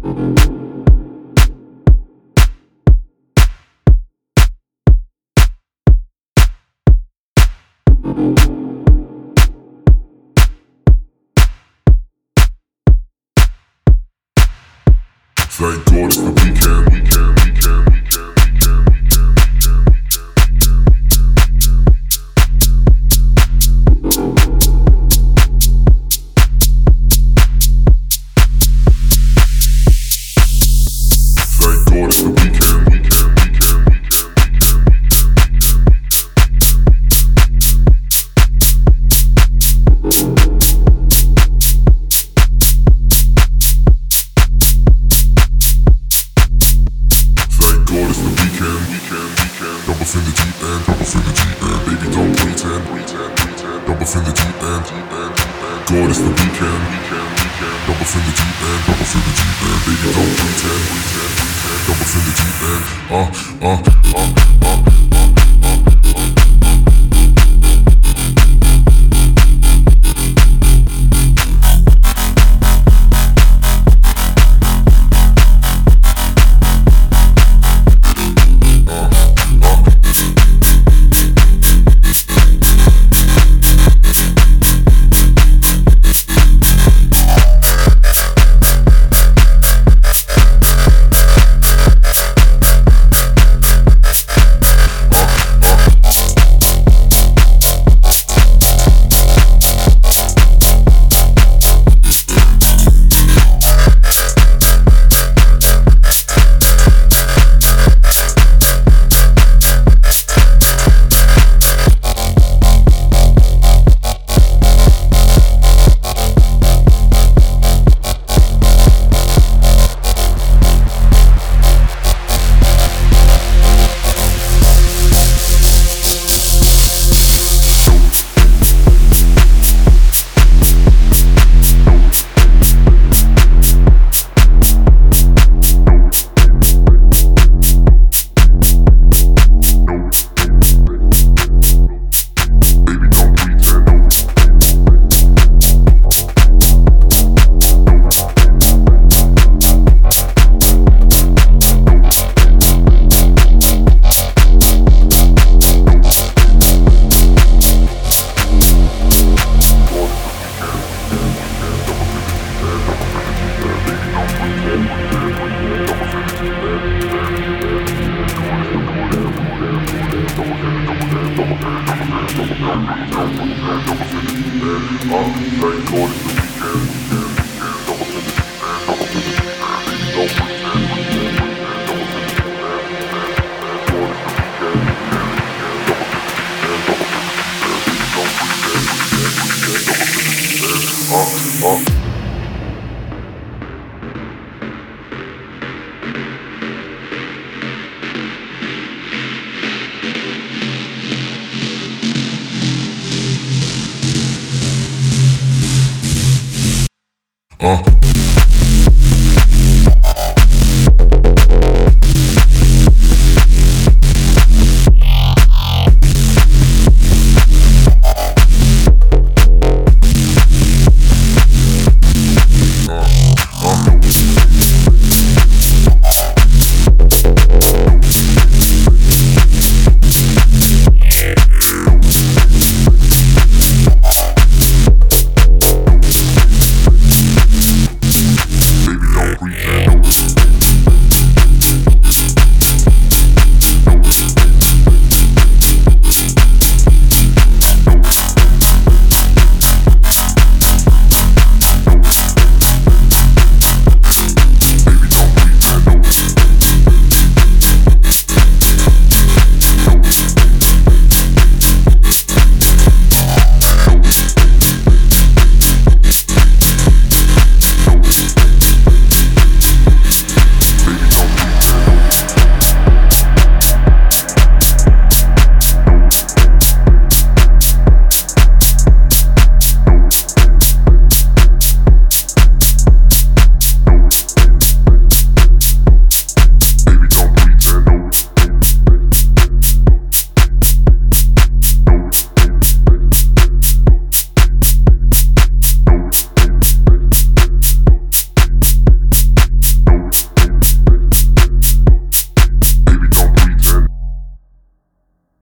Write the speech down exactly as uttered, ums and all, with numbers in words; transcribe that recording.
Thank God it's the weekend, weekend, weekend, weekend, weekend, weekend, Thank God it's the weekend, weekend, weekend, weekend, weekend, God it's the weekend, weekend, weekend. Jump off in the deep end, jump off in the deep end. Baby don't pretend, pretend, pretend. Jump off in the deep end, deep end, deep end. God it's the weekend, weekend, weekend. Jump off in the deep end, jump off in the deep end. Baby don't pretend, pretend, pretend. Jump off in the deep end. Uh, uh, uh, uh, uh. Thank God it's the weekend.